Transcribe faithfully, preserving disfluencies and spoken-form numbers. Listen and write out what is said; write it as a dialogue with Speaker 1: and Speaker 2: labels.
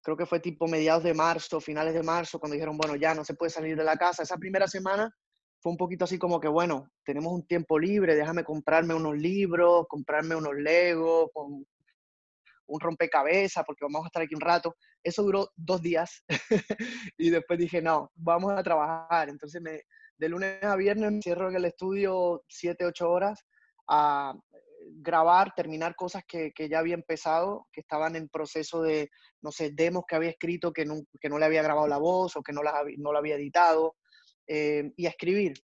Speaker 1: creo que fue tipo mediados de marzo, finales de marzo, cuando dijeron, bueno, ya no se puede salir de la casa. Esa primera semana fue un poquito así como que, bueno, tenemos un tiempo libre, déjame comprarme unos libros, comprarme unos Legos, con un rompecabezas, porque vamos a estar aquí un rato. Eso duró dos días y después dije, no, vamos a trabajar. Entonces, me, de lunes a viernes me cierro en el estudio siete, ocho horas a grabar, terminar cosas que, que ya había empezado, que estaban en proceso de, no sé, demos que había escrito que no, que no le había grabado la voz o que no, las, no la había editado, eh, y a escribir.